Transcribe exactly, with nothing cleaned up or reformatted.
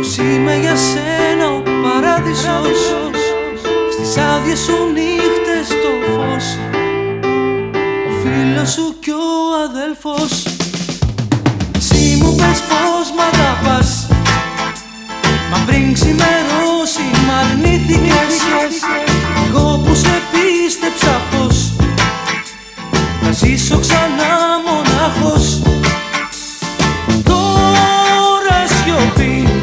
πως είμαι για σένα ο παράδεισος, στις άδειες σου νύχτες το φως, ο φίλος σου κι ο αδέλφος. Εσύ μου πες πως μ' αγαπάς, μα πριν ξημερώσει μ' αρνήθηκες. Εγώ που σε πίστεψα πως θα ζήσω ξανά μονάχος.